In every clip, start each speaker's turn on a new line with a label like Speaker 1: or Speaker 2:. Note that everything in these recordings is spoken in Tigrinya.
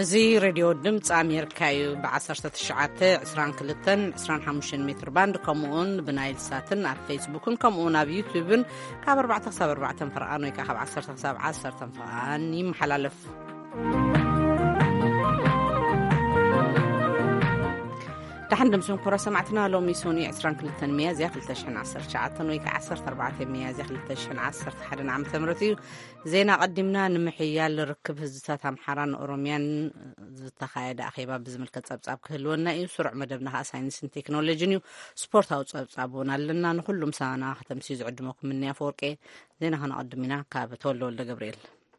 Speaker 1: زي راديو دمت أمريكاي ب1922 متر باند كمون بنايل ساتن على فيسبوكن كمون على يوتيوبن كاب 4 فرقان ويكاب 10 فرقان يمحلالف تحندم سون كورا سمعتنا لو ميسوني 22 ميازيا 2019 ويك 14 ميازيا 2010 حدن عام ثمرتي زينا قدمنا نمحيال لركب هزتات امحران اوروميان زتخايد اخيبا بزملكه صبصاب كهلونا يسرع مدبنا ساينس تكنولوجي نيو سبورتاو صبصابونا لنا نخلم سانا ختمسي عدمكم من يفورقي زينا هنا قدمنا كابتولو لجبريل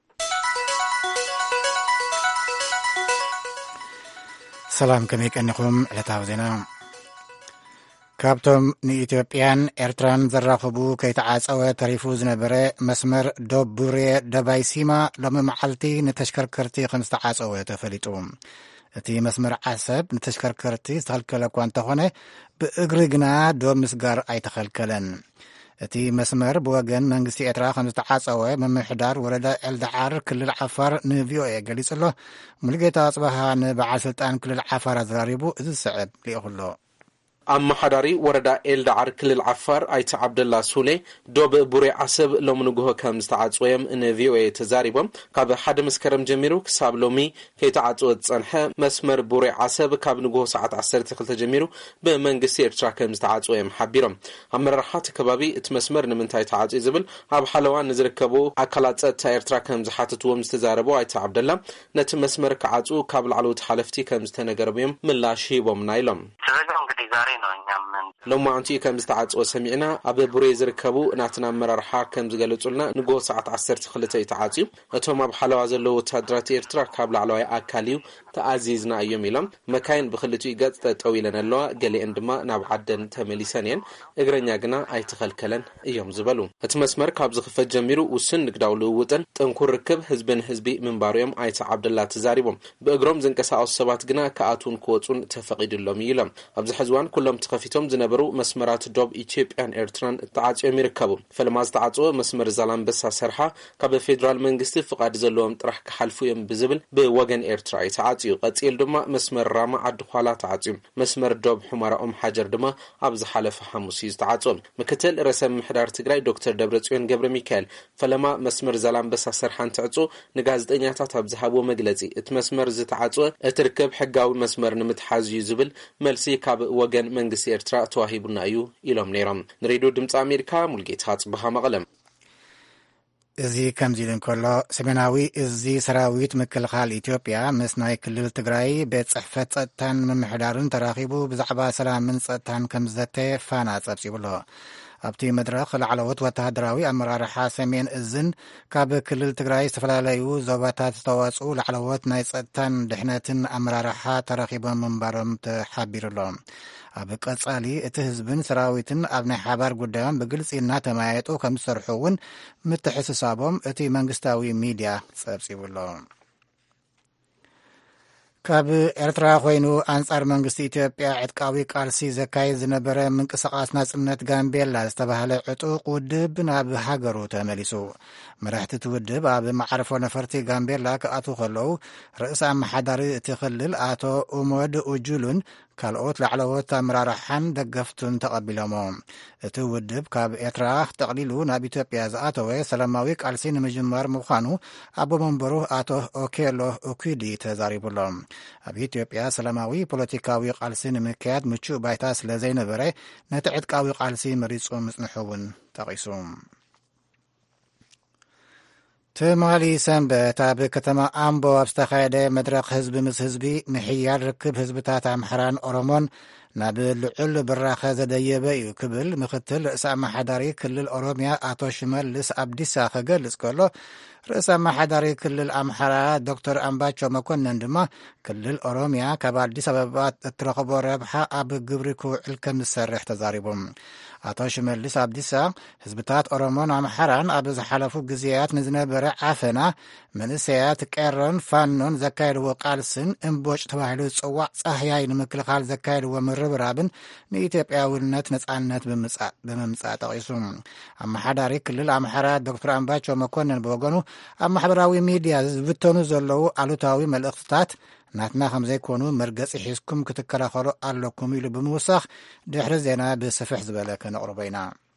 Speaker 2: سلام كميك أنكم على زينا كابتم نيتيوبيان إرتران زرافبو كي تعاصوا تريفوز نبرة مسمر دوب بوري دبايسيما لما معلتي نتشكر كرتي 15 تفليتهم تي مسمر عسب نتشكر كرتي استخلكل كوانتا هونه بإغرقنا دوب مسقار أي تخلكلن تي مسمر بوغن منغستي إترا 15 ممحدار وردا الدعار كل العفار نفيو قليس الله ملقيتا أصبحا نبعال سلطان كل العفار أزراريبو إذ السعب ليقول
Speaker 3: أما حداري وردا الدعار كل العفار أيت عبد الله سولي دوب بوري عسب لو منوجه كم استعصويم نفيو تزاريبم كاب حد مسكرم جميرو كساب لومي كي تعصو تصنح مسمر بوري عسب كاب نوجه ساعة 10 تخلت جميرو بمنغستي إترا كم استعصويم حبيرم أما راحات كبابي اتمسمر نمنتاي تعصي زبل أب حلوان نزركبو أكلات تايرترا كم زحاتتو مستزاربو أيت عبد الله نتمسمر كعصو كاب العلو تحالفتي كم استنجربيم من لا شيء ومنايلم لما أنتي كم استعصوا سمعنا أبي بريز ركبوا ناتنا مرر حاكم زجلتولنا نقول ساعة 10 خلتي تعاطي أتوما بحلوة زلوا تدراتي إرترا قبل على أكاليو تعزيزنا أيام يلام مكان بخلتو يجات تطويلنا الله قال عندما نبعدن تملي سنين إجرنا جنا أي تخلكلن يوم زبلون أتمسمر كابز خفت جميرو والسن قداولو وطن تنكر ركب حزبي من باريوم أيت عبد الله تزاريبهم بأجرام زنكسا الصبات جنا كأتون كوتون تفقد اللهم يلام أبز حزوان كلهم تخفيتهم زنبرو مسمرات دوب إثيوبيان إرتران تعاطي أمريكابو فلما تعاطوا مسمر زلام بس سرحة كاب فيدرال منجستي فقاد زلوم طرح كحلفو يم بزبل بوجن إرتراي تعاطي قتيل دما مسمر راما عد خالا تعاطي مسمر دوب حمارة حجر دما أبز حلف حموسيز تعاطون مكتل رسم محدار تجري دكتور دبرتسيون جبر ميكال فلما مسمر زلام بس سرحة تعاطوا نجاز دنياتها بزحبو مجلسي اتمسمر زتعاطوا اتركب حجاو مسمر نمتحاز يزبل ملسي كاب وجن منجستي إرترا توهيبنا أيو إلهم نيرم نريدو دمت أمريكا ملقيت هات بها مغلم
Speaker 2: إزي كم زيدن كله سمناوي إزي سراويت مكلخال إثيوبيا مسناي كلل تجراي بيت صحفت صدتان من محدارن تراخيبو بزعبا سلام من صدتان كم زته فانا تصبسيبله أبتي مدرخ العلوات وتهدراوي أمرار حاسمين إذن كاب كلل تجراي استفلاليو زوباتات تواصل العلوات نايصتان دحنتن أمرار حا تراخيبا من برم تحبير لهم أبقى قصالي اتهزبن سراويتن أبني حبار قدام بقلس إنها تمايتو كم سرحوون متحسسابهم اتي منغستاوي ميديا سابسيبو اللهم كاب إرترا خوينو أنصار منغست إثيوبيا عتقاوي قالسي زكاي زنبره منقسقاس ناصنت غامبيلا استبهل عطوق ودب ناب هاغرو تمليسو مرحت تودب اب معرفو نفرتي غامبيلا كاتو خلو رئيس محضري تخلل اتو اومود اوجولون ካልኦት ላዕለዎት ኣመራርሓን ደገፍቱን ተቐቢሎሞም እቲ ውድብ ካብ ኤርትራ ተቕሊሉ ናብ ኢትዮጵያ ዝኣተወ ሰላማዊ ቃልሲ ንምጅማር ምዃኑ ኣቦ መንበሩ ኣቶ ኦኬሎ ኦኩዲ ተዛሪቡሎም ኣብ ኢትዮጵያ ሰላማዊ ፖለቲካዊ ቃልሲ ንምክያድ ምቹእ ባይታ ስለ ዘይነበረ ነቲ ዕጥቃዊ ቃልሲ መሪፁ ምጽንሑ እውን ጠቒሱ تمالي سنبت أب كتما أمبو أبستخايدة مدرق حزب مس حزبي محيار ركب حزبتات أمحران أورمون نابل عل براخة زديبة يكبل مختل سام حداري كل الأوروميا أتو شمال لس أبدي ساخة لس كله رئيس محضري كل الأمحرة دكتور أمباتشو مكون نندما كل الأوروميا كبال دي سببات ترقبو ربحة أب قبريكو الكم السرح تزاربهم أتو شمال لس أبدي سا حزبتات أورومون أمحران أب زحلفو جزيات نزنا برع عفنا من السيات كيرون فانون زكاير وقالسن انبوش تواحلو تسوع صحياين مكل خال زكاير ومرب رابن نيتيبيا ولنت نتعنت بممساء تغيسون أما حداري كل الأمحرة دكتور أمباتشو مكون بوغنو ኣብ ማሕበራዊ ሚድያ ዝብተኑ ዘለዉ ኣሉታዊ መልእኽትታት ናትና ከም ዘይኮኑ መርገፂ ሒዝኩም ክትከላኸሉ ኣለኩም ኢሉ ብምውሳኽ ድሕሪ ዜና ብስፍሕ ዝበለ ከነቕርቦ ኢና።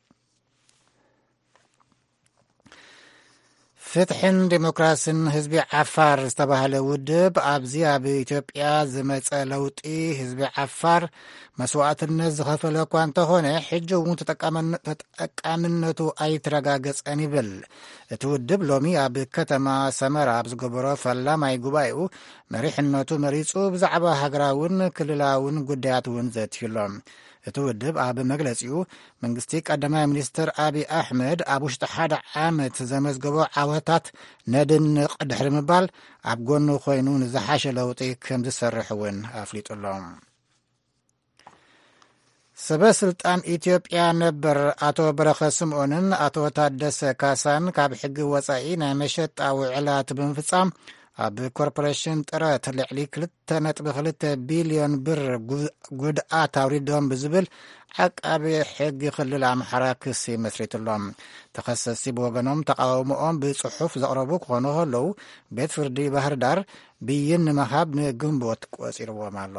Speaker 2: ፍትሕን ዲሞክራስን ህዝቢ ዓፋር ዝተባሃለ ውድብ ኣብዚ ኣብ ኢትዮጵያ ዝመፀ ለውጢ ህዝቢ ዓፋር መስዋዕትነት ዝኸፈለ እኳ እንተኾነ ሕጂ እውን ተጠቃምነቱ ኣይተረጋገፀን ይብል። እቲ ውድብ ሎሚ ኣብ ከተማ ሰመራ ኣብ ዝገበሮ ፈላማይ ጉባኤኡ መሪሕነቱ መሪፁ ብዛዕባ ሃገራውን ክልላውን ጉዳያት እውን ዘትይሎም። እቲ ውድብ ኣብ መግለፂኡ መንግስቲ ቀዳማይ ሚኒስትር ኣብይ ኣሕመድ ኣብ ውሽጢ ሓደ ዓመት ዘመዝገቦ ዓወታት ነድንቕ ድሕሪ ምባል ኣብ ጎኑ ኮይኑ ንዝሓሸ ለውጢ ከም ዝሰርሕ እውን ኣፍሊጡሎም። ሰበስልጣን ኢትዮጵያ ነበር ኣቶ በረኸት ስምዖንን ኣቶ ታደሰ ካሳን ካብ ሕጊ ወፃኢ ናይ መሸጣ ውዕላት ብምፍጻም ኣብ ኮርፖሬሽን ጥረት ልዕሊ 2.2 ቢልዮን ብር ጉድኣት ኣውሪዶም ብዝብል ዓቃቢ ሕጊ ክልል ኣምሓራ ክሲ መስሪትሎም። ተኸሰሲ ብወገኖም ተቃውሞኦም ብጽሑፍ ዘቕረቡ ክኾኑ ከለዉ ቤት ፍርዲ ባህር ዳር ብይን ንምሃብ ንግንቦት ቆፂርዎም ኣሎ።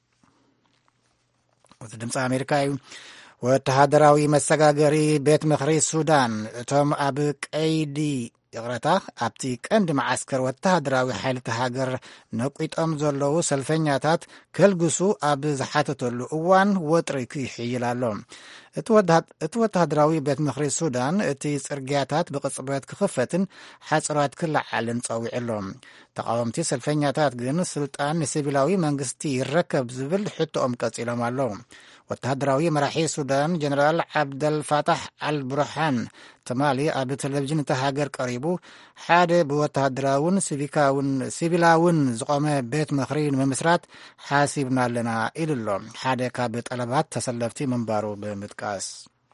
Speaker 2: እዚ ድምፂ ኣሜሪካ እዩ። ወተሃደራዊ መሰጋገሪ ቤት ምኽሪ ሱዳን እቶም ኣብ ቀይዲ ይቕረታ ኣብቲ ቀንዲ መዓስከር ወተሃደራዊ ሓይልቲ ሃገር ነቂጦም ዘለዉ ሰልፈኛታት ከልግሱ ኣብ ዝሓተተሉ እዋን ወጥሪ ክይሕይል ኣሎ። እቲ ወተሃደራዊ ቤት ምኽሪ ሱዳን እቲ ጽርግያታት ብቕጽበት ክኽፈትን ሓጽራት ክለዓልን ጸዊዑ ኣሎ። ተቃወምቲ ሰልፈኛታት ግን ስልጣን ንሲቪላዊ መንግስቲ ይረከብ ዝብል ሕቶኦም ቀጺሎም ኣሎ። ወተሃደራዊ መራሒ ሱዳን ጀነራል ዓብደልፋታሕ አልቡርሃን ተማሊ ኣብ ቴሌቭዥን እታ ሃገር ቀሪቡ ሓደ ብወተሃደራውን ሲቪላውን ዝቆመ ቤት ምኽሪ ንምስራት ሓሲብና ኣለና ኢሉሎ ሓደ ካብ ጠለባት ተሰለፍቲ ምንባሩ ብምጥቃስ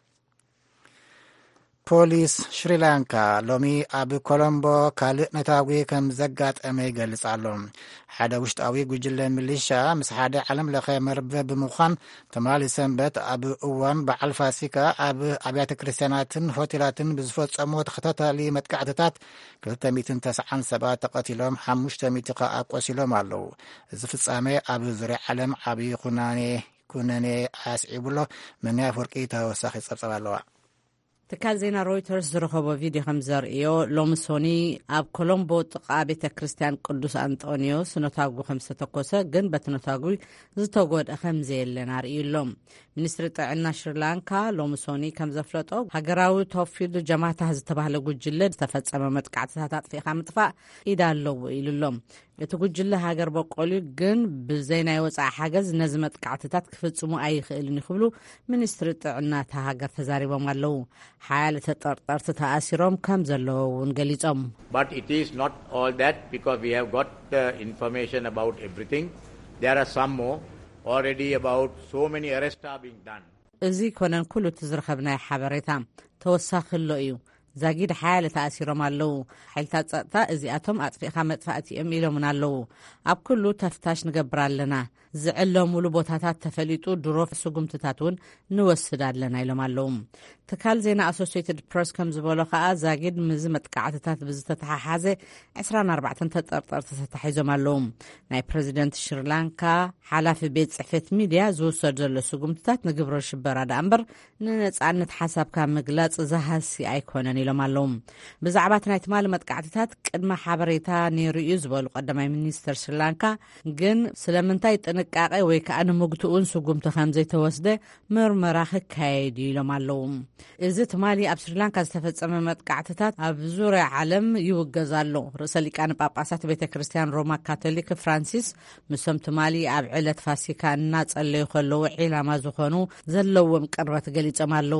Speaker 2: ፖሊስ ሽሪላንካ ሎሚ ኣብ ኮሎምቦ ካልእ ነታዊ ከም ዘጋጠመ ይገልጽ ኣሎ። ሓደ ውሽጣዊ ጉጅለ ሚሊሻ ምስ ሓደ ዓለም ለኸ መርበብ ብምዃን ተማሊ ሰንበት ኣብ እዋን በዓል ፋሲካ ኣብ ኣብያተ ክርስቲያናትን ሆቴላትን ብዝፈጸሙ ተኸታታሊ መጥቃዕትታት 290 ሰባት ተቐቲሎም 500 ከዓ ቆሲሎም ኣለዉ። እዚ ፍጻሜ ኣብ ዙርያ ዓለም ዓብዪ ኩነኔ ኣስዒቡሎ መንያ ፍርቂ ተወሳኺ ጸብጸብ ኣለዋ።
Speaker 1: ትካል ዜና ሮይተርስ ዝረኸቦ ቪድዮ ከም ዘርእዮ ሎሚ ሶኒ ኣብ ኮሎምቦ ጥቓ ቤተ ክርስቲያን ቅዱስ አንጦኒዮስ ነታጉ ከም ዝተተኮሰ ግን በቲ ነታጉ ዝተጎድአ ከም ዘየለን ኣርእዩሎም። ሚኒስትሪ ጥዕና ሽሪላንካ ሎሚ ሶኒ ከም ዘፍለጦ ሃገራዊ ተወፊሉ ጀማታ ዝተባህለ ጉጅለ ዝተፈጸመ መጥቃዕትታት ኣጥፊእኻ ምጥፋእ ኢዳ ኣለዎ ኢሉሎም። እቲ ጉጅለ ሃገር በቆሉ ግን ብዘይ ናይ ወፃኢ ሓገዝ ነዚ መጥቃዕትታት ክፍጽሙ ኣይኽእልን ይኽብሉ ሚኒስትሪ ጥዕና እታ ሃገር ተዛሪቦም ኣለዉ። ሓያል ተጠርጠርቲ ተኣሲሮም ከም ዘለዉ እውን ገሊጾም።
Speaker 4: But it is not all that because we have got information about everything. There are some more already about so many arrests are being done.
Speaker 1: እዚ ኮነን ኩሉ ትዝረኸብናይ ሓበሬታ ተወሳኺ ኣሎ እዩ። ዛጊድ ሓያል ተኣሲሮም ኣለዉ። ሓይልታት ጸጥታ እዚኣቶም ኣጥፊእኻ መጥፋእቲ እዮም ኢሎምን ኣለዉ። ኣብ ኩሉ ተፍታሽ ንገብር ኣለና። ዝዕለሙሉ ቦታታት ተፈሊጡ ድሮፍ ስጉምትታት እውን ንወስድ ኣለና ኢሎም ኣለዉ። ትካል ዜና ኣሶሲየትድ ፕሬስ ከም ዝበሎ ከዓ ዛጊድ ምዝ መጥቃዕትታት ብዝተተሓሓዘ 24 ተጠርጠርቲ ተታሒዞም ኣለዉ። ናይ ፕሬዚደንት ሽሪላንካ ሓላፊ ቤት ጽሕፈት ሚድያ ዝውሰድ ዘሎ ስጉምትታት ንግብረ ሽበራ ዳ እምበር ንነጻነት ሓሳብካ ምግላጽ ዝሃሲ ኣይኮነን ኢሎም ኣለዉ። ብዛዕባ ናይ ትማሊ መጥቃዕትታት ቅድመ ሓበሬታ ነይሩ እዩ ዝበሉ ቀዳማይ ሚኒስትር ሽሪላንካ ግን ስለምንታይ ጥንቃቄ ወይ ከዓ ንምግትኡን ስጉምቲ ከም ዘይተወስደ ምርመራ ክካየድ ኢሎም ኣለዉ። እዚ ትማሊ ኣብ ሽሪላንካ ዝተፈጸመ መጥቃዕትታት ኣብ ዙርያ ዓለም ይውገዝ ኣሎ። ርእሰ ሊቃነ ጳጳሳት ቤተ ክርስቲያን ሮማ ካቶሊክ ፍራንሲስ ምሶም ትማሊ ኣብ ዕለት ፋሲካ እናጸለዩ ከለዉ ዒላማ ዝኾኑ ዘለዎም ቅርበት ገሊጾም ኣለዉ።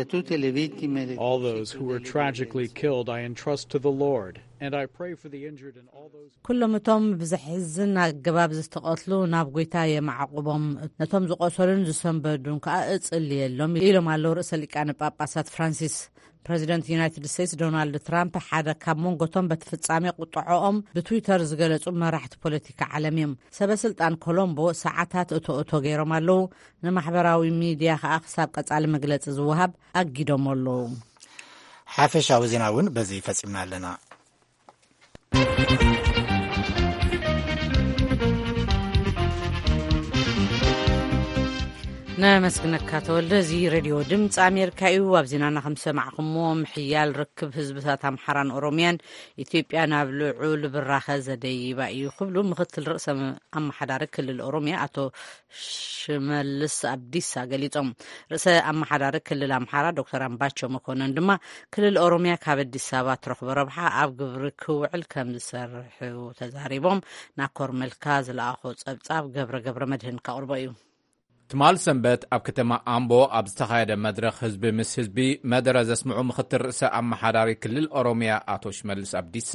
Speaker 5: All those who were tragically killed I entrust to the Lord. And I pray for the injured and all those
Speaker 1: ኩሎም እቶም ብዝሕዝን ኣገባብ ዝተቐትሉ ናብ ጎይታ የማዕቁቦም ነቶም ዝቆሰሉን ዝሰንበዱን ከዓ እጽልየሎም ኢሎም ኣለዉ ርእሰ ሊቃነ ጳጳሳት ፍራንሲስ። ፕሬዚደንት ዩናይትድ ስቴትስ ዶናልድ ትራምፕ ሓደ ካብ መንጎቶም በቲ ፍጻሜ ቁጥዖኦም ብትዊተር ዝገለጹ መራሕቲ ፖለቲካ ዓለም እዮም። ሰበስልጣን ኮሎምቦ ሰዓታት እቶ ገይሮም ኣለዉ። ንማሕበራዊ ሚድያ ከዓ ክሳብ ቀጻሊ መግለጺ ዝውሃብ ኣጊዶም ኣለዉ።
Speaker 2: ሓፈሻዊ ዜና እውን በዚ ፈጺምና ኣለና።
Speaker 1: نመስግነካ ተወልደ እዚ ሬድዮ ድምፂ ኣሜሪካ እዩ። ኣብ ዜናና ከም ሰማዕኹሞ ምሕያል ርክብ ህዝብታት ኣምሓራን ኦሮምያን ኢትዮጵያ ናብ ልዑል ብራኸ ዘደይባ እዩ ክብሉ ምክትል ርእሰ ኣመሓዳሪ ክልል ኦሮምያ ኣቶ ሽመልስ አብዲሳ ገሊጾም። ርእሰ ኣመሓዳሪ ክልል ኣምሓራ ዶክተር ኣምባቸው መኮነን ድማ ክልል ኦሮምያ ካብ አዲስ ኣበባ ትረኽቦ ረብሓ ኣብ ግብሪ ክውዕል ከም ዝሰርሑ ተዛሪቦም። ናኮር መልካ ዝለኣኾ ጸብጻብ ገብረ መድህን ካቅርቦ እዩ።
Speaker 6: ትማል ሰንበት ኣብ ከተማ ኣምቦ ኣብ ዝተኻየደ መድረኽ ህዝቢ ምስ ህዝቢ መደረ ዘስምዑ ምክትል ርእሰ ኣመሓዳሪ ክልል ኦሮምያ ኣቶ ሽመልስ አብዲሳ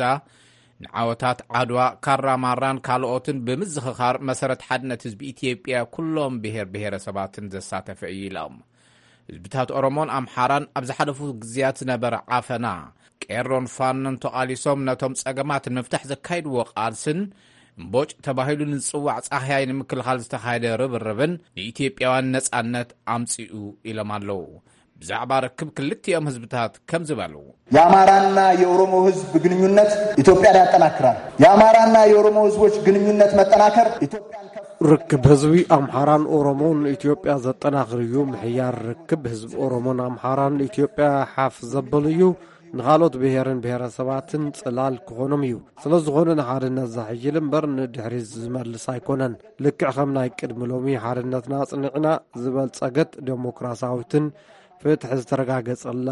Speaker 6: ንዓወታት ዓድዋ ካራማራን ካልኦትን ብምዝኽኻር መሰረት ሓድነት ህዝቢ ኢትዮጵያ ኩሎም ብሄረሰባትን ዘሳተፈ እዩ ኢሎም። ህዝብታት ኦሮሞን ኣምሓራን ኣብ ዝሓለፉ ግዝያት ዝነበረ ዓፈና ቄሮን ፋኖን ተቓሊሶም ነቶም ጸገማትን ምፍታሕ ዘካይድዎ ቃልስን እምቦጭ ተባሂሉ ንጽዋዕ ጻህያይ ንምክልኻል ዝተኻየደ ርብርብን ንኢትዮጵያውያን ነጻነት ኣምጺኡ ኢሎም ኣለዉ። ብዛዕባ ርክብ ክልቲኦም ህዝብታት ከም ዝበሉ
Speaker 7: የአማራና የኦሮሞ ህዝብ ግንኙነት ኢትዮጵያን ያጠናክራል። የአማራና የኦሮሞ ህዝቦች ግንኙነት መጠናከር ኢትዮጵያን
Speaker 8: ርክብ ህዝቢ ኣምሓራን ኦሮሞን ኢትዮጵያ ዘጠናክር እዩ። ምሕያር ርክብ ህዝቢ ኦሮሞን ኣምሓራን ኢትዮጵያ ሓፍ ዘበል እዩ። ንኻልኦት ብሄርን ብሄረሰባትን ጽላል ክኾኖም እዩ። ስለ ዝኾነ ንሓድነት ዘሕይል እምበር ንድሕሪት ዝመልስ ኣይኮነን። ልክዕ ከም ናይ ቅድሚ ሎሚ ሓድነትና ጽኒዕና ዝበልጸገት ዴሞክራሲያዊትን ፍትሒ ዝተረጋገጸላ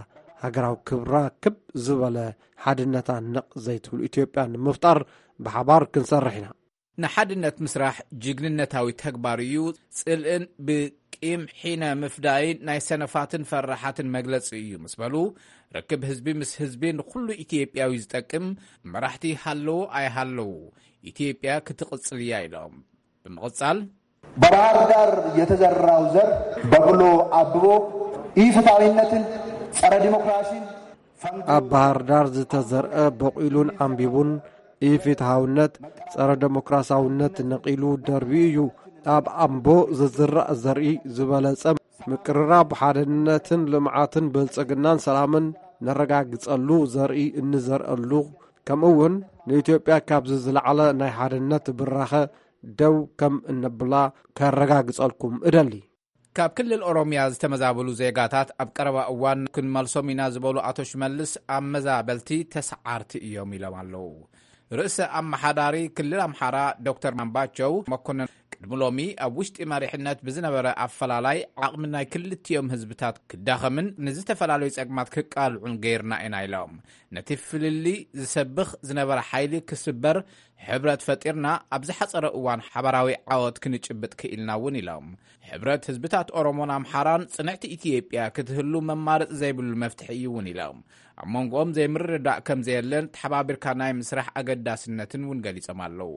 Speaker 8: ሃገራዊ ክብራ ክብ ዝበለ ሓድነታ ንቕ ዘይትብሉ ኢትዮጵያ ንምፍጣር ብሓባር ክንሰርሕ ኢና።
Speaker 6: ንሓድነት ምስራሕ ጅግንነታዊ ተግባር እዩ። ጽልእን ብቂም ሒነ ምፍዳይን ናይ ሰነፋትን ፈራሓትን መግለጺ እዩ ምስ በሉ ርክብ ህዝቢ ምስ ህዝቢ ንኩሉ ኢትዮጵያዊ ዝጠቅም መራሕቲ ሃለዉ ኣይሃለዉ ኢትዮጵያ ክትቕጽል እያ ኢሎም። ብምቕጻል
Speaker 7: በባህር ዳር የተዘራው ዘር በቅሎ አብቦ ኢፍትሐዊነትን ጸረ ዲሞክራሲን
Speaker 8: ኣብ ባህር ዳር ዝተዘርአ በቂሉን ኣንቢቡን ኢፍትሐውነት ጸረ ዴሞክራሲያውነት ነቂሉ ደርቢ እዩ። ኣብ ኣምቦ ዝዝራእ ዘርኢ ዝበለጸ ምቅርራብ ሓድነትን ልምዓትን ብልጽግናን ሰላምን ነረጋግጸሉ ዘርኢ እንዘርአሉ ከምኡውን ንኢትዮጵያ ካብዚ ዝለዓለ ናይ ሓድነት ብራኸ ደው ከም እንብላ ከረጋግጸልኩም እደሊ።
Speaker 6: ካብ ክልል ኦሮምያ ዝተመዛበሉ ዜጋታት ኣብ ቀረባ እዋን ክንመልሶም ኢና ዝበሉ ኣቶ ሽመልስ ኣብ መዛበልቲ ተሰዓርቲ እዮም ኢሎም ኣለዉ። ርእሰ ኣመሓዳሪ ክልል ኣምሓራ ዶክተር ኣምባቸው መኮነን ቅድሚ ሎሚ ኣብ ውሽጢ መሪሕነት ብዝነበረ ኣፈላላይ ዓቕሚ ናይ ክልቲኦም ህዝብታት ክዳኸምን ንዝተፈላለዩ ጸግማት ክቃልዑን ገይርና ኢና ኢሎም። ነቲ ፍልሊ ዝሰብኽ ዝነበረ ሓይሊ ክስበር ሕብረት ፈጢርና ኣብ ዝሓፀረ እዋን ሓበራዊ ዓወት ክንጭብጥ ክኢልና እውን ኢሎም። ሕብረት ህዝብታት ኦሮሞን ኣምሓራን ጽንዕቲ ኢትዮጵያ ክትህሉ መማረጽ ዘይብሉ መፍትሒ እዩ እውን ኢሎም። ኣብ መንጎኦም ዘይምርዳእ ከም ዘየለን ተሓባቢርካ ናይ ምስራሕ አገዳስነትን እውን ገሊጾም ኣለዉ።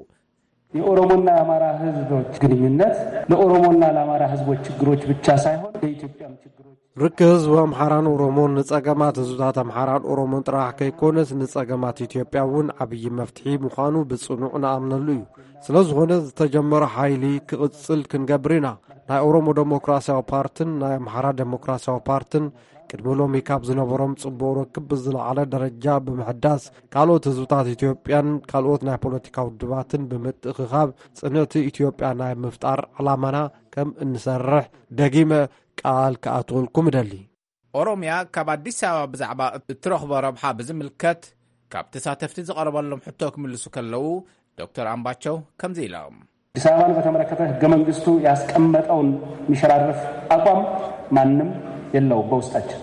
Speaker 9: የኦሮሞና የአማራ ህዝቦች ግንኙነት ለኦሮሞና ለአማራ ህዝቦች ችግሮች ብቻ ሳይሆን ለኢትዮጵያም ችግሮች
Speaker 8: ርክብ ህዝቢ ኣምሓራን ኦሮሞን ንጸገማት ህዝብታት ኣምሓራን ኦሮሞን ጥራሕ ከይኮነስ ንጸገማት ኢትዮጵያ እውን ዓብዪ መፍትሒ ምዃኑ ብጽኑዕ ንኣምነሉ እዩ። ስለ ዝኾነ ዝተጀመረ ሓይሊ ክቕጽል ክንገብር ኢና። ናይ ኦሮሞ ዴሞክራሲያዊ ፓርትን ናይ ኣምሓራ ዴሞክራሲያዊ ፓርትን ቅድሚ ሎሚ ካብ ዝነበሮም ጽቡቕ ርክብ ብዝለዓለ ደረጃ ብምሕዳስ ካልኦት ህዝብታት ኢትዮጵያን ካልኦት ናይ ፖለቲካ ውድባትን ብምትእኽኻብ ጽንዕቲ ኢትዮጵያ ናይ ምፍጣር ዕላማና ከም እንሰርሕ ደጊመ ቃል ከኣትወልኩም እደሊ።
Speaker 6: ኦሮምያ ካብ ኣዲስ ኣበባ ብዛዕባ እትረኽቦ ረብሓ ብዝምልከት ካብ ተሳተፍቲ ዝቐረበሎም ሕቶ ክምልሱ ከለዉ ዶክተር ኣምባቸው ከምዚ ኢሎም።
Speaker 9: አዲስ አበባን በተመለከተ ህገ መንግስቱ ያስቀመጠውን የሚሸራርፍ አቋም ማንም የለውም በውስጣችን።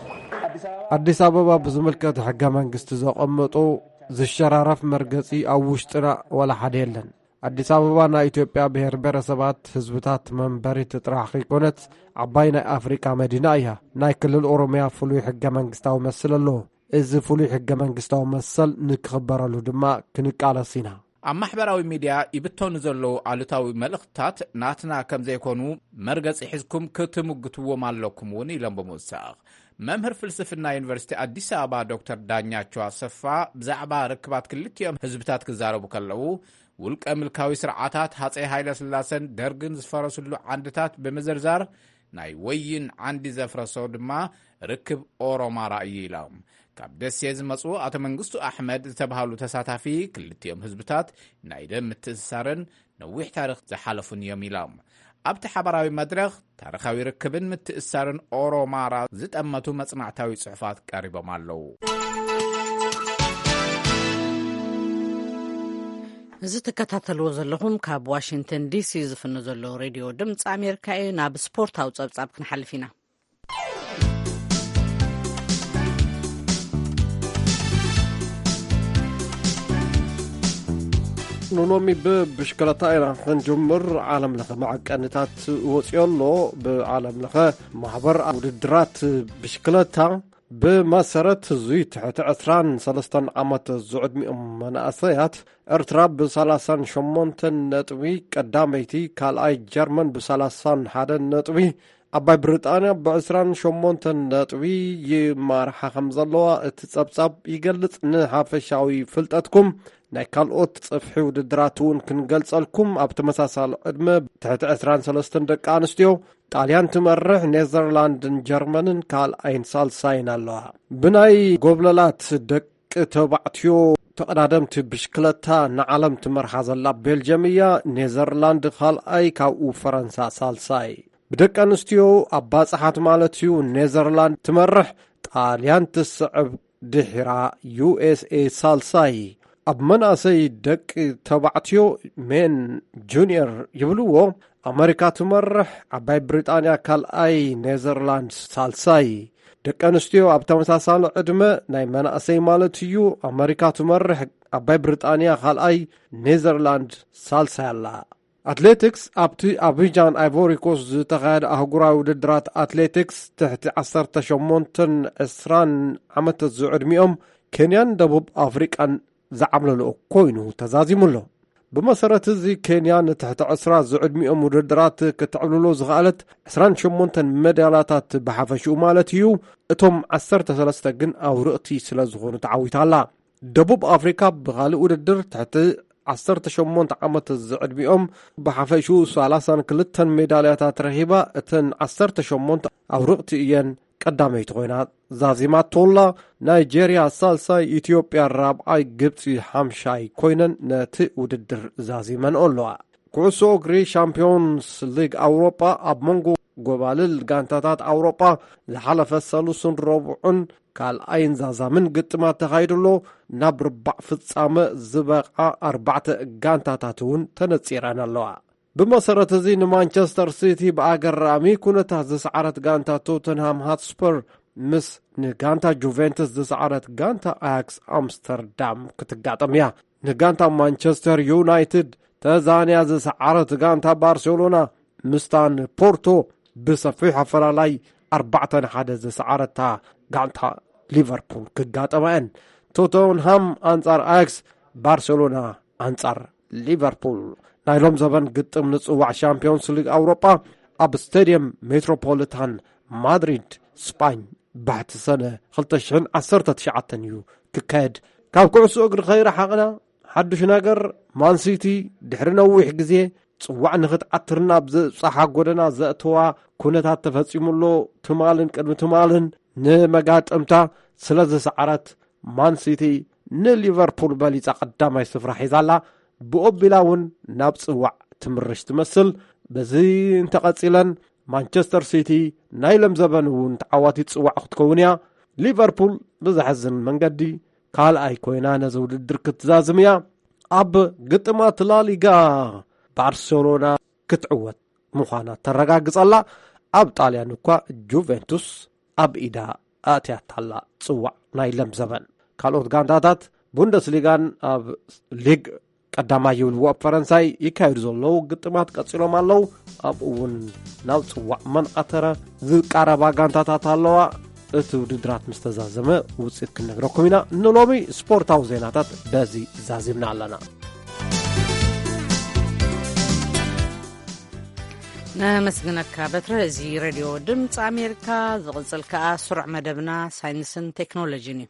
Speaker 8: አዲስ አበባ ብዝምልከት ሕገ መንግስቲ ዘቐመጦ ዝሸራረፍ መርገጺ ኣብ ውሽጥና ወላ ሓደ የለን። አዲስ አበባ ናይ ኢትዮጵያ ብሔር ብሔረሰባት ህዝብታት መንበሪት ጥራሕ ኮነት ዓባይ ናይ አፍሪካ መዲና እያ። ናይ ክልል ኦሮሚያ ፍሉይ ሕገ መንግስታዊ መስል ኣሎ። እዚ ፍሉይ ሕገ መንግስታዊ መሰል ንክኽበረሉ ድማ ክንቃለስ ኢና።
Speaker 6: ኣብ ማሕበራዊ ሚድያ ይብተኑ ዘለዉ ኣሉታዊ መልእኽትታት ናትና ከም ዘይኮኑ መርገጺ ሒዝኩም ክትምግትዎም ኣለኩም እውን ኢሎም ብምውሳኽ መምህር ፍልስፍና ዩኒቨርሲቲ አዲስ አበባ ዶክተር ዳኛቸው አሰፋ ብዛዕባ ርክባት ክልቲኦም ህዝብታት ክዛረቡ ከለዉ ውልቀ ምልካዊ ስርዓታት ሃፀይ ሃይለ ስላሰን ደርግን ዝፈረሱሉ ዓንድታት ብምዝርዛር ናይ ወይን ዓንዲ ዘፍረሶ ድማ ርክብ ኦሮማራ እዩ ኢሎም። ካብ ደሴ ዝመጹ ኣቶ መንግስቱ ኣሕመድ ዝተባሃሉ ተሳታፊ ክልቲኦም ህዝብታት ናይ ደም ምትእስሳርን ነዊሕ ታሪኽ ዝሓለፉን እዮም ኢሎም ኣብቲ ሓበራዊ መድረኽ ታሪኻዊ ርክብን ምትእስሳርን ኦሮማራ ዝጠመቱ መጽናዕታዊ ጽሑፋት ቀሪቦም ኣለዉ
Speaker 1: እዚ ተከታተልዎ ዘለኹም ካብ ዋሽንግተን ዲሲ ዝፍኖ ዘሎ ሬድዮ ድምፂ ኣሜሪካ እዩ ናብ ስፖርታዊ ጸብጻብ ክንሓልፍ ኢና
Speaker 8: ኖሎሚ ብብሽክለታ ኢና ክንጅምር ዓለም ለኸ መዐቀንታት ወፅዮሎ ብዓለም ለኸ ማሕበር ውድድራት ብሽክለታ ብመሰረት ዙይ ትሕቲ 23 ዓመት ዝዕድሚኦም መናእሰያት ኤርትራ ብ38 ነጥቢ ቀዳመይቲ ካልኣይ ጀርመን ብ31 ነጥቢ ኣባይ ብሪጣንያ ብ28 ነጥቢ ይማርሓ ከም ዘለዋ እቲ ጸብጻብ ይገልጽ ንሓፈሻዊ ፍልጠትኩም ናይ ካልኦት ጽፍሒ ውድድራት እውን ክንገልጸልኩም ኣብ ተመሳሳሊ ዕድመ ትሕቲ 23 ደቂ ኣንስትዮ ጣልያን ትመርሕ ኔዘርላንድን ጀርመንን ካልኣይን ሳልሳይን ኣለዋ ብናይ ጎብለላት ደቂ ተባዕትዮ ተቐዳደምቲ ብሽክለታ ንዓለም ትመርሓ ዘላ ቤልጅየም እያ ኔዘርላንድ ካልኣይ ካብኡ ፈረንሳ ሳልሳይ ብደቂ ኣንስትዮ ኣብ ባጽሓት ማለት እዩ ኔዘርላንድ ትመርሕ ጣልያን ትስዕብ ድሕራ USA ሳልሳይ ኣብ መናእሰይ ደቂ ተባዕትዮ ሜን ጁኒየር ይብልዎ ኣሜሪካ ትመርሕ ኣባይ ብሪጣንያ ካልኣይ ኔዘርላንድ ሳልሳይ ደቂ ኣንስትዮ ኣብ ተመሳሳሊ ዕድመ ናይ መናእሰይ ማለት እዩ ኣሜሪካ ትመርሕ ኣባይ ብሪጣንያ ካልኣይ ኔዘርላንድ ሳልሳይ ኣላ ኣትሌቲክስ ኣብቲ ኣቢጃን ኣይቮሪኮስ ዝተኻየደ ኣህጉራዊ ውድድራት ኣትሌቲክስ ትሕቲ 18 20 ዓመታት ዝዕድሚኦም ኬንያን ደቡብ ኣፍሪቃን ዝዓምለልኦ ኮይኑ ተዛዚሙሎ ብመሰረት እዚ ኬንያ ንትሕቲ 20 ዝዕድሚኦም ውድድራት ክትዕብልሎ ዝኽኣለት 28 ሜዳልያታት ብሓፈሽኡ ማለት እዩ እቶም 13 ግን ኣውርቕቲ ስለ ዝኾኑ ተዓዊታላ ደቡብ ኣፍሪካ ብኻልእ ውድድር ትሕቲ 18 ዓመት ዝዕድሚኦም ብሓፈሽኡ 32 ሜዳልያታት ረሂባ እተን 18 ኣውርቕቲ እየን ቀዳመይቲ ኮይና ዛዚማቶላ ናይጄርያ ሳልሳይ ኢትዮጵያ ራብዓይ ግብፂ ሓምሻይ ኮይነን ነቲ ውድድር ዛዚመን ኣለዋ ኩዕሶ እግሪ ሻምፒዮንስ ሊግ ኣውሮጳ ኣብ መንጎ ጎባልል ጋንታታት ኣውሮጳ ዝሓለፈ ሰሉስን ረቡዕን ካልኣይን ዛዛምን ግጥማት ተኻይድሎ ናብ ርባዕ ፍጻመ ዝበቕዓ 4 ጋንታታት እውን ተነጺረን ኣለዋ ብመሰረት እዚ ንማንቸስተር ሲቲ ብኣገራሚ ኩነታት ዝሰዓረት ጋንታ ቶተንሃም ሃትስፐር ምስ ንጋንታ ጁቬንቱስ ዝሰዓረት ጋንታ ኣያክስ ኣምስተርዳም ክትጋጠም እያ ንጋንታ ማንቸስተር ዩናይትድ ተዛንያ ዝሰዓረት ጋንታ ባርሴሎና ምስታን ፖርቶ ብሰፊሕ ኣፈላላይ 4-1 ዝሰዓረታ ጋንታ ሊቨርፑል ክጋጠመን ቶተንሃም አንጻር ኣያክስ ባርሴሎና አንጻር ሊቨርፑል ናይሎም ዘበን ግጥም ንጽዋዕ ሻምፒዮንስ ሊግ ኣውሮጳ ኣብ ስታዲየም ሜትሮፖሊታን ማድሪድ ስፓኝ ባሕቲ ሰነ 2019 እዩ ክካየድ ካብ ኩዕሶ እግሪ ኸይረሓቕና ሓድሽ ነገር ማንሲቲ ድሕሪ ነዊሕ ግዜ ጽዋዕ ንኽትዓትርና ብዝብጻሓ ጎደና ዘእተዋ ኩነታት ተፈጺሙሎ ትማልን ቅድሚ ትማልን ንመጋጥምታ ስለ ዝሰዓረት ማንሲቲ ንሊቨርፑል በሊጻ ቀዳማይ ስፍራ ሒዛላ ብኦቢላ እውን ናብ ጽዋዕ ትምርሽ ትመስል በዚ እንተቐጺለን ማንቸስተር ሲቲ ናይ ለም ዘበን እውን ተዓዋቲ ጽዋዕ ክትከውን እያ ሊቨርፑል ብዝሕዝን መንገዲ ካልኣይ ኮይና ነዚ ውድድር ክትዛዝም እያ ኣብ ግጥማት ላሊጋ ባርሴሎና ክትዕወት ምዃና ተረጋግጸላ ኣብ ጣልያን እኳ ጁቬንቱስ ኣብ ኢዳ ኣትያታላ ጽዋዕ ናይ ለም ዘበን ካልኦት ጋንታታት ቡንደስሊጋን ኣብ ሊግ ቀዳማይ ይብልዎ ኣብ ፈረንሳይ ይካየዱ ዘለዉ ግጥማት ቀፂሎም ኣለዉ ኣብኡ እውን ናብ ጽዋዕ መንኣተረ ዝቃረባ ጋንታታት ኣለዋ እቲ ውድድራት ምስ ተዛዘመ ውፅኢት ክንነግረኩም ኢና ንሎሚ ስፖርታዊ ዜናታት በዚ ዛዚምና ኣለና
Speaker 1: نمسجنك بتر زي راديو دمت أمريكا زغزل كأ سرع مدبنا ساينسن تكنولوجيني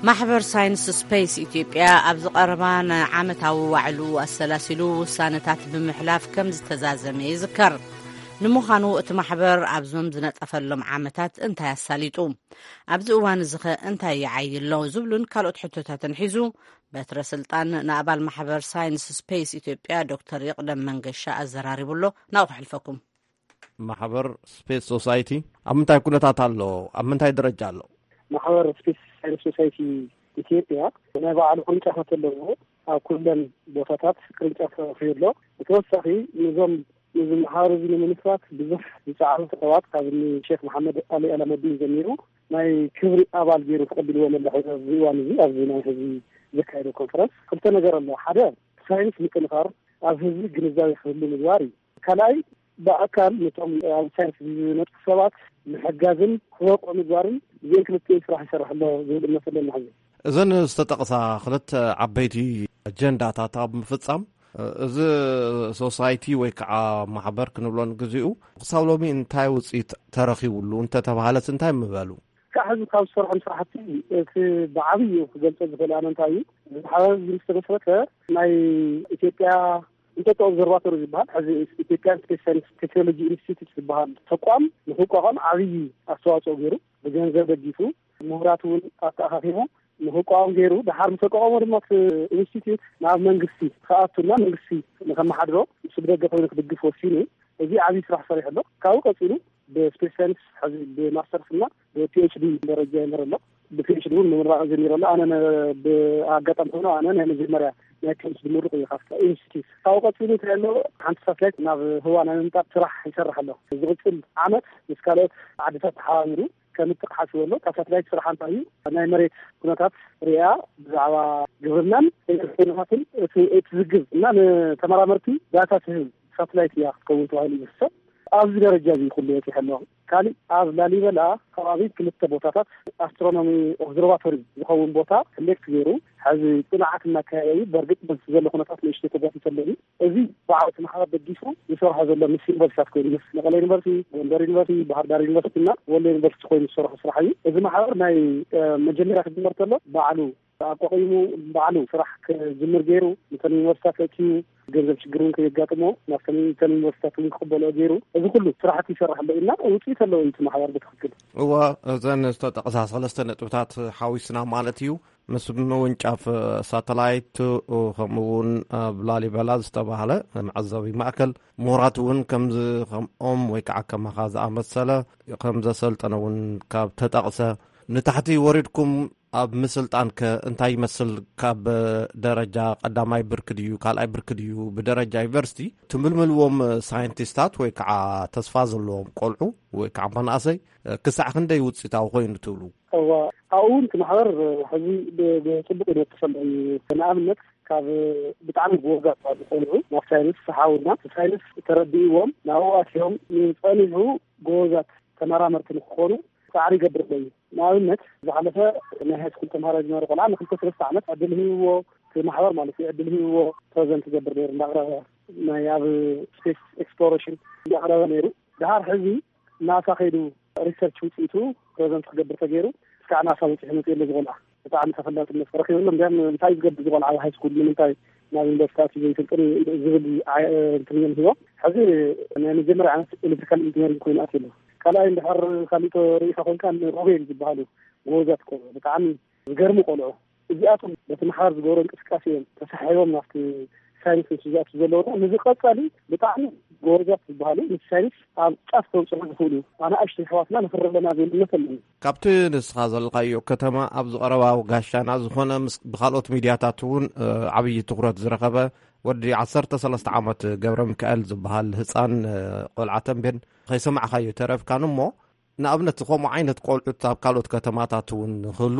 Speaker 1: ማሕበር ሳይንስ ስፔስ ኢትዮጵያ ኣብ ዝቐረባን ዓመታዊ ዋዕሉ ኣሰላሲሉ ውሳነታት ብምሕላፍ ከም ዝተዛዘመ ይዝከር። ንምዃኑ እቲ ማሕበር ኣብዞም ዝነጠፈሎም ዓመታት እንታይ ኣሳሊጡ? ኣብዚ እዋን እዚ ኸ እንታይ ይዓይሎ ዝብሉን ካልኦት ሕቶታትን ሒዙ በትረ ስልጣን ንኣባል ማሕበር ሳይንስ ስፔስ ኢትዮጵያ ዶክተር ይቕደም መንገሻ ኣዘራሪቡሎ ናብኡ ክሕልፈኩም።
Speaker 10: ማሕበር ስፔስ ሶሳይቲ ኣብ ምንታይ ኩነታት ኣሎ? ኣብ ምንታይ ደረጃ ኣሎ?
Speaker 11: ማሕበር ስፔስ ሳይንስ ሶሳይቲ ኢትዮጵያ ናይ ባዕሉ ቅርንጫፋት ኣለዎ። ኣብ ኩለን ቦታታት ቅርንጫፍ ኣሎ። ብተወሳኺ ንዞም ማሕበር እዚ ንምስራት ብዙሕ ዝፀዓሩ ሰባት ካብ ሼክ መሓመድ ኣሊ አላሙዲን ጀሚሩ ናይ ክብሪ ኣባል ገይሩ ተቀቢልዎ መላሕ እዋን እዚ ኣብዚ ናይ ህዝቢ ዘካየደ ኮንፈረንስ ክልተ ነገር ኣሎ። ሓደ ሳይንስ ምጥንኻር ኣብ ህዝቢ ግንዛቤ ክህሉ ምግባር እዩ። ካልኣይ ብኣካል ነቶም ኣብ ሳይንስ ዝነጥፉ ሰባት ንሕጋዝን ክበቅዑ ምግባርን እዚአን ክልተ ስራሕ ይሰርሕ ኣሎ ዝብል እምነት ኣለና ሕዚ።
Speaker 10: እዘን ዝተጠቕሳ ክልተ ዓበይቲ ኣጀንዳታት ኣብ ምፍፃም እዚ ሶሳይቲ ወይ ከዓ ማሕበር ክንብሎን ግዚኡ ክሳብ ሎሚ እንታይ ውፅኢት ተረኺቡሉ እንተተባሃለት እንታይ ምበሉ?
Speaker 11: ካብ ሕዚ ካብ ዝሰርሖም ስራሕቲ እቲ ብዓብዪ ክገልፆ ዝኽእል ኣነ እንታይ እዩ ማሕበር ዝተመስረተ ናይ ኢትዮጵያ እንተቶ ኦብዘርቫቶሪ ዝበሃል ሕዚ ኢትዮጵያ ስፔስ ሳይንስ ቴክኖሎጂ ኢንስቲትዩት ዝበሃል ተቋም ንክቋቋም ዓብዪ ኣስተዋፅኦ ገይሩ ብገንዘብ ደጊፉ ምሁራት እውን ኣተኣኻኺሙ ንክቋቋም ገይሩ ድሓር ምስ ተቋቋሞ ድማ ኢንስቲትዩት ናብ መንግስቲ ከኣቱና መንግስቲ ንከመሓድሮ ንሱ ብደገ ኮይኑ ክድግፍ ወሲኑ እዚ ዓብዪ ስራሕ ሰሪሕ ኣሎ። ካብኡ ቀፂሉ ብስፔስ ሳይንስ ሕዚ ብማስተርስና ብፒኤችዲ ደረጃ ይመር ኣሎ። ብፒኤችዲ እውን ምምራቅ ጀሚሩ ኣሎ። ኣነ ብኣጋጣሚ ሆኖ ኣነ ናይ መጀመርያ ናይ ፒኤችዲ ምሩቅ እየ ካብቲ ኢንስቲትዩት። ካብኡ ቀፂሉ እንታይ ኣሎ ሓንቲ ሳትላይት ናብ ህዋ ናይ ምምጣት ስራሕ ይሰርሕ ኣሎ። ዝቕፅል ዓመት ምስ ካልኦት ዓድታት ተሓባቢሩ ከምጥቅ ሓሲቡ ኣሎ። ካብ ሳትላይት ስራሕ እንታይ እዩ ናይ መሬት ኩነታት ሪኣ ብዛዕባ ግብርናን ኩነታትን እትዝግብ እና ንተመራመርቲ ዳታ ትህብ ሳትላይት እያ ክትከውን ተባሂሉ ይሕሰብ። ኣብዚ ደረጃ እዚ ኩሉ የፅሕ ኣሎ። ካሊእ ኣብ ላሊበላ ከባቢ ክልተ ቦታታት ኣስትሮኖሚ ኦብዘርቫቶሪ ዝኸውን ቦታ ክሌክት ገይሩ ሕዚ ጥናዓት እናካየዩ በርግጥ በዚ ዘሎ ኩነታት ንእሽተይ ተጓፊት ኣሎ እዩ። እዚ በዓልቲ ማሕበር ደጊፉ ይሰርሖ ዘሎ ምስ ዩኒቨርሲታት ኮይኑ ምስ መቐለ ዩኒቨርሲቲ፣ ጎንደር ዩኒቨርሲቲ፣ ባህርዳር ዩኒቨርሲቲ እና ወሎ ዩኒቨርሲቲ ኮይኑ ዝሰርሖ ስራሕ እዩ። እዚ ማሕበር ናይ መጀመርያ ክጅመር ከሎ ባዕሉ ኣቋቂሙ ባዕሉ ስራሕ ክጅምር ገይሩ ነተን ዩኒቨርሲታት ለኪዩ ገንዘብ ችግር እውን ከየጋጥሞ ናብተን ዩኒቨርሲታት እውን ክቅበሎ ገይሩ እዚ ኩሉ ስራሕቲ ይሰርሕ ኣሎ ኢና ውፅኢት ኣለዎ እቲ ማሕበር ብትክክል።
Speaker 10: እዋ እዘን ዝተጠቕሳ ሰለስተ ነጥብታት ሓዊስና ማለት እዩ ምስ ምውንጫፍ ሳተላይት ከምኡውን ኣብ ላሊበላ ዝተባሃለ መዕዘቢ ማእከል ምሁራት እውን ከምዚ ከምኦም ወይ ከዓ ከማኻ ዝኣመሰለ ከም ዘሰልጠነ እውን ካብ ተጠቕሰ ንታሕቲ ወሪድኩም ኣብ ምስልጣን እንታይ ይመስል? ካብ ደረጃ ቀዳማይ ብርክ ድዩ ካልኣይ ብርክ ድዩ ብደረጃ ዩኒቨርሲቲ ትምልምልዎም ሳይንቲስታት ወይ ከዓ ተስፋ ዘለዎም ቆልዑ ወይ ከዓ መናእሰይ ክሳዕ ክንደይ ውፅኢታዊ ኮይኑ ትብሉ?
Speaker 11: ኣብኡ እቲ ማሕበር ሕዚ ብፅቡቅ ይነጥፈሉ እዩ። ንኣብነት ካብ ብጣዕሚ ጎበዛት ዝኮኑ ናብ ሳይንስ ሰሓውና ሳይንስ ተረዲእዎም ናብኡ ኣትዮም ንፀኒሑ ጎበዛት ተመራመርቲ ንክኾኑ ፃዕሪ ይገብር እዩ። ንኣብነት ዝሓለፈ ናይ ሃይስኩል ተምሃሮ ዝነበሩ ቆልዓ ንክልተ ሰለስተ ዓመት ዕድል ሂብዎ ማሕበር ማለት እዩ ዕድል ሂብዎ ፕሬዘንት ይገብር ነይሩ እንዳቅረበ ናይ ኣብ ስፔስ ኤክስፕሎሬሽን እንዳቅረበ ነይሩ። ድሓር ሕዚ ናሳ ከይዱ ሪሰርች ውፅኢቱ ፕሬዘንት ክገብር ተገይሩ እስካዕ ናሳ ውፅኢት መፅኡ የለ ዝቆልዓ ብጣዕሚ ተፈላጥነት ረኪበሎም ም እንታይ ዝገብር ዝቆልዓ ኣብ ሃይስኩል ንምንታይ ናብ ዩኒቨርሲታት ዘይስልጥን ዝብል እንትንዮም ሂቦም ሕዚ ናይ መጀመርያ ዓይነት ኤሌክትሪካል ኢንጂነሪንግ ኮይኑ ኣትሉ ካልኣይ እንድሕር ካሊእ ርኢኻ ኮንካ ሮቤል ዝበሃሉ ጎበዛት ቆልዑ ብጣዕሚ ዝገርሙ ቆልዑ እዚኣቶም በቲ ማሕበር ዝገብሮ እንቅስቃሴ እዮም ተሳሒቦም ናብቲ ሳይንስ ንስዛት ዘለዎ ነዚ ቀፃሊ ብጣዕሚ ጎበዛት ዝበሃሉ ምስ ሳይንስ ኣብ ጫፍ ተውፅሑ ዝኽእሉ ኣናእሽተይ ኣሕዋትና ንክረለና ዝብልነት ኣለኒ።
Speaker 10: ካብቲ ንስኻ ዘለካዮ ከተማ ኣብ ዝቐረባ ጋሻና ዝኾነ ብካልኦት ሚድያታት እውን ዓብዪ ትኩረት ዝረኸበ ወዲ 13 ዓመት ገብረ ሚካኤል ዝበሃል ህፃን ቆልዓ ተንቤን ከይሰማዕካዮ ተረፍካን እሞ ንኣብነት ከምኡ ዓይነት ቆልዑት ኣብ ካልኦት ከተማታት እውን ክህሉ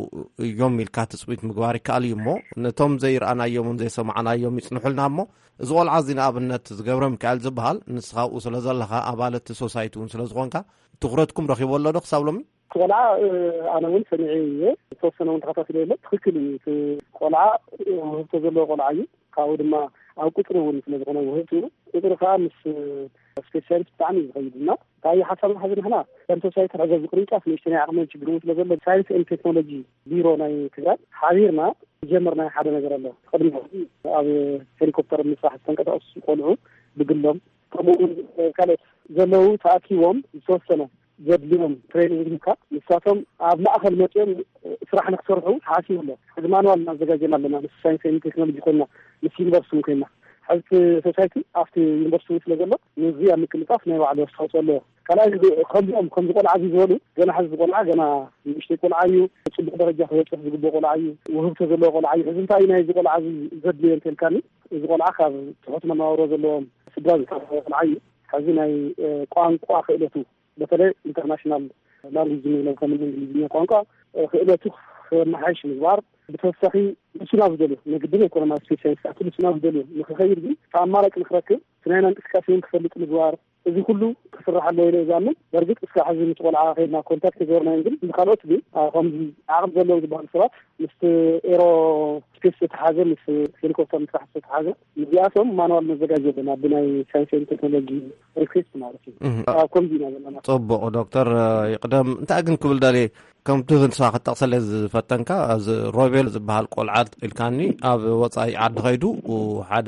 Speaker 10: እዮም ኢልካ ትፅቢት ምግባር ይከኣል እዩ እሞ ነቶም ዘይረኣናዮምን ዘይሰማዕናዮም ይፅንሑልና እሞ እዚ ቆልዓ እዚ ንኣብነት ዝገብረ ሚካኤል ዝበሃል ንስኻብኡ ስለ ዘለካ ኣባለት ሶሳይቲ እውን ስለ ዝኾንካ ትኩረትኩም ረኪቦ ኣሎ ዶ ክሳብ ሎሚ?
Speaker 11: ቆልዓ ኣነ እውን ሰሚዐ እየ ተወሰነ እውን ተኸታተለ የለ ትክክል እዩ። ቆልዓ ውህብቶ ዘለዎ ቆልዓ እዩ። ካብኡ ድማ ኣብ ቁፅሪ እውን ስለዝኾነ ውህብቲ ቁፅሪ ከዓ ምስ ስፔሻሊስት ብጣዕሚ ይኸይድና እንታይ ሓሳብ ሓዘን ህና ከም ሶሳይቲ ረገዝ ቅርንጫፍ ንሽተኛ ዓቅመን ችግሩ ስለዘሎ ሳይንስ ኤንድ ቴክኖሎጂ ቢሮ ናይ ትግራይ ሓቢርና ጀመርና ሓደ ነገር ኣሎ ቅድሚ ኣብ ሄሊኮፕተር ምስራሕ ተንቀሳቀሱ ቆልዑ ብግሎም ከምኡውን ካልኦት ዘለው ተኣኪቦም ዝተወሰነ ዘድልዮም ትሬኒንግ ምካ ንሳቶም ኣብ ማእኸል መፅኦም ስራሕ ንክሰርሑ ሓሲብ ኣሎ ሕዚ ማንዋል እናዘጋጀና ኣለና ምስ ሳይንስ ኤንድ ቴክኖሎጂ ኮይና ምስ ዩኒቨርሲቲ ኮይና ሕዚ ሶሳይቲ ኣብቲ ዩኒቨርሲቲ ስለዘሎ ንዚ ኣብ ምቅልጣፍ ናይ ባዕሉ ኣስተዋፅኦ ኣለዎ ካልኣይ ከምዚኦም ከምዚ ቆልዓ ዝበሉ ገና ሕዚ ቆልዓ ገና ንእሽተይ ቆልዓ እዩ ፅቡቅ ደረጃ ክበፅሕ ዝግብኦ ቆልዓ እዩ ውህብቶ ዘለዎ ቆልዓ እዩ ሕዚ እንታይ ናይ እዚ ቆልዓ ዘድልዮ እንተልካኒ እዚ ቆልዓ ካብ ትሑት መነባብሮ ዘለዎም ስድራ ዝፈረሰ ቆልዓ እዩ ሕዚ ናይ ቋንቋ ክእለቱ በተለይ ኢንተርናሽናል ላንጉጅ ነው ከም እንግሊዝኛ ቋንቋ ክእለቱ ከመሓይሽ ምግባር ብተወሳኺ ንስና ዝደልዩ ንግድን ኢኮኖሚ ስፔሻሊስት ንስና ዝደልዩ ንክኸይድ ግን ተኣማራጭ ንክረክብ ስናይና እንቅስቃሴን ክፈልጥ ምግባር እዚ ሁሉ ክስራሕ ኣሎ ኢለ ዛምን በርግጥ እስከ ሕዚ ምስ ቆልዓ ከይድና ኮንታክት ገበርና ግን ንካልኦት ግን ከምዚ ዓቅም ዘለዎ ዝበሃሉ ሰባት ምስ ኤሮ ስፔስ ዝተሓዘ ምስ ሄሊኮፕተር ምስራሕ ዝተሓዘ እዚኣቶም ማንዋል መዘጋጀ ኣለና ብናይ ሳይንስ ኤንድ ቴክኖሎጂ ሪኩዌስት ማለት እዩ ከምዚ ኢና ዘለና
Speaker 10: ፅቡቅ ዶክተር ይቅደም እንታይ ግን ክብል ዳሌ ከምቲ ክንስዋ ክጠቕሰለ ዝፈተንካ እዚ ሮቤል ዝበሃል ቆልዓት ኢልካኒ ኣብ ወፃኢ ዓዲ ኸይዱ ሓደ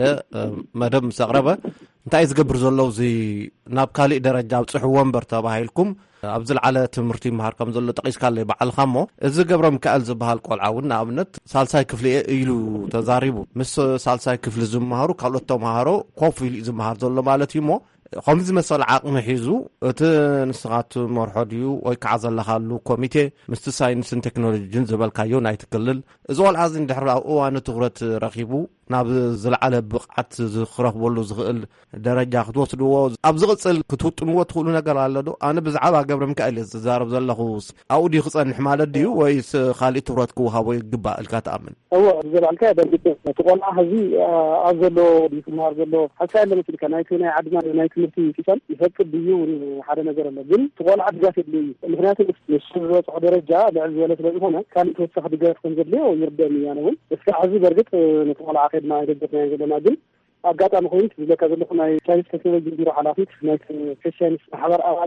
Speaker 10: መደብ ምስ ኣቕረበ እንታይ ዝገብር ዘሎ እዚ ናብ ካሊእ ደረጃ ኣብፅሑ ወንበር ተባሂልኩም ኣብ ዝለዓለ ትምህርቲ ይምሃር ከም ዘሎ ጠቂስካለይ ባዕልካ እሞ እዚ ገብረ ሚካኤል ዝበሃል ቆልዓ እውን ንኣብነት ሳልሳይ ክፍሊ ኢሉ ተዛሪቡ ምስ ሳልሳይ ክፍሊ ዝመሃሩ ካልኦት ተምሃሮ ኮፍ ኢሉ ዝመሃር ዘሎ ማለት እዩ እሞ ከምዚ መሰል ዓቕሚ ሒዙ እቲ ንስኻት መርሖ ድዩ ወይ ከዓ ዘለኻሉ ኮሚቴ ምስቲ ሳይንስን ቴክኖሎጂን ዝበልካዮ ናይ ትክልል እዚ ቆልዓ እዚ እንድሕር ኣብ እዋኑ ትኩረት ረኺቡ ናብ ዝለዓለ ብቕዓት ዝኽረኽበሉ ዝኽእል ደረጃ ክትወስድዎ ኣብ ዝቕፅል ክትውጥንዎ ትኽእሉ ነገር ኣሎ ዶ ኣነ ብዛዕባ ገብረ ሚካኤል ዝዛረብ ዘለኹ ኣብኡ ድዩ ክፀንሕ ማለት ድዩ ወይስ ካሊእ ትኩረት ክውሃቦ ይግባእ ኢልካ ተኣምን
Speaker 11: እዎ ዝበልካ በርግጥ እቲ ቆልዓ ሕዚ ኣብ ዘሎ ድምሃር ዘሎ ሓሳብ ኣሎ መስልካ ናይቲ ናይ ዓድና ናይ ትምህርቲ ሲስተም ይፈቅድ ድዩ ሓደ ነገር ኣሎ ግን እቲ ቆልዓ ድጋፍ የድልዩ እዩ ምክንያቱ ንሱ ዝበፅሖ ደረጃ ልዕል ዝበለ ስለዝኾነ ካሊእ ተወሳኺ ድጋፍ ከም ዘድልዮ ይርድአኒ እያ እውን እስከ ሕዚ በርግጥ ነቲ ቆልዓ ከድና ይደገፍና ዘለና ግን ኣጋጣሚ ኮይኑ ዝለካ ዘለኹ ናይ ሳይንስ ቴክኖሎጂ ቢሮ ሓላፊት ናይ ሳይንስ ማሕበር ኣባል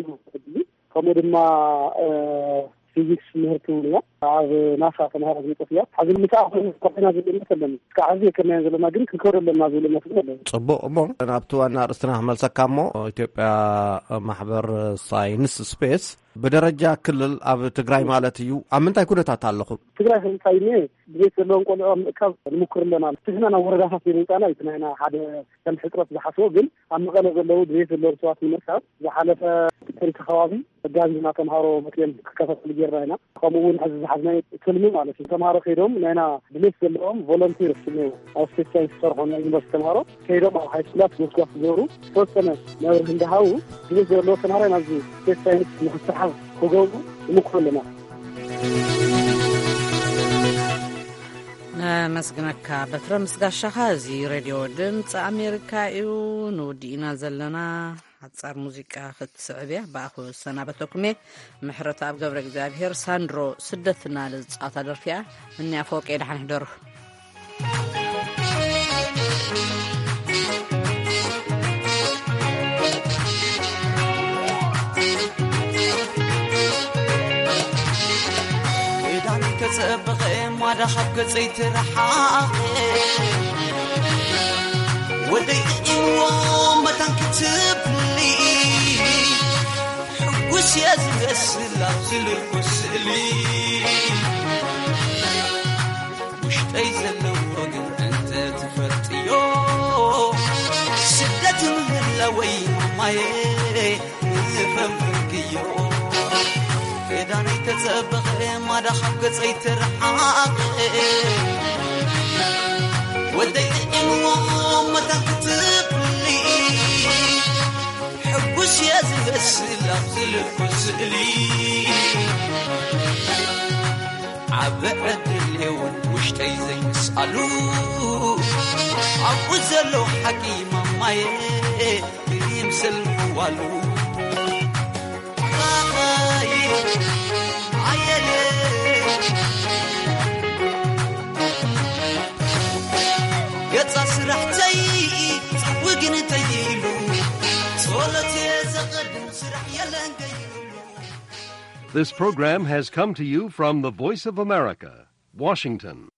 Speaker 11: ከምኡ ድማ ፊዚክስ ምህርቲ እውን እያ ኣብ ናሳ ተምሃሮ ዝመፅእ እያ ሓዚ ምሳኣ ኮይኑ ኮርዲና ዝልምት ኣለኒ እስከ ሕዚ የከርናዮ ዘለና ግን ክንከብር ኣለና ዝብል እምነት ግን ኣለኒ
Speaker 10: ፅቡቅ እሞ ናብቲ ዋና ርእስትና ክመልሰካ እሞ ኢትዮጵያ ማሕበር ሳይንስ ስፔስ ብደረጃ ክልል ኣብ ትግራይ ማለት እዩ ኣብ ምንታይ ኩነታት ኣለኹም
Speaker 11: ትግራይ ከምታይ ኒ ብቤት ዘለዎም ቆልዑ ምእካብ ንሙክር ኣለና ትሕና ናብ ወረዳታት ብምምፃና እቲ ናይና ሓደ ከም ሕፅረት ዝሓስቦ ግን ኣብ መቐለ ዘለው ብቤት ዘለዎም ሰባት ንምርካብ ዝሓለፈ ታሪክ ከባቢ ጋዜና ተምሃሮ መፅኦም ክከታተሉ ጌርና ኢና ከምኡ እውን ሕዚ ዝሓዝናዮ ትልሚ ማለት እዩ ተምሃሮ ከይዶም ናይና ብቤት ዘለዎም ቮለንቲርስ እኒአው ኣብ ስፔስ ሳይንስ ዝሰርሑ ናይ ዩኒቨርስቲ ተምሃሮ ከይዶም ኣብ ሃይስኩላት መስጓፍ ዝገብሩ ተወሰነ መብርህ እንዳሃቡ ብቤት ዘለዎ ተምሃሮ ናብዚ ስፔስ ሳይንስ ንክስሓብ ክገብሩ ይሙክሩ ኣለና
Speaker 1: መስግነካ በትረ ምስጋሻኻ እዚ ሬድዮ ድምፂ ኣሜሪካ እዩ ንውዲእና ዘለና ሓፃር ሙዚቃ ክትስዕብያ ብኣኹ ሰናበተኩም እየ ምሕረት ኣብ ገብረ እግዚኣብሔር ሳንድሮ ስደትና ዝፃወታ ደርፊያ እኒኣ ፎቅ የድሓን ሕደሩ
Speaker 12: كتبغ ما دخب كزيت رحاق ودي يوم ما تنكتب لي حوش يا زغسل زلقس لي وش تيزلو رجل انت تفتيو سدة من لوين ما يفهمكيو كداني كتبغ ما دخب كزيت رحاق ودي يوم ما تنكتب لي حبوش يا زغسل زلقس لي عبعد اليوم وش تيزي يسألو عبوزلو حكيم ما يمسل والو يتصرحتي وقنتي له
Speaker 13: This program has come to you from the Voice of America, Washington.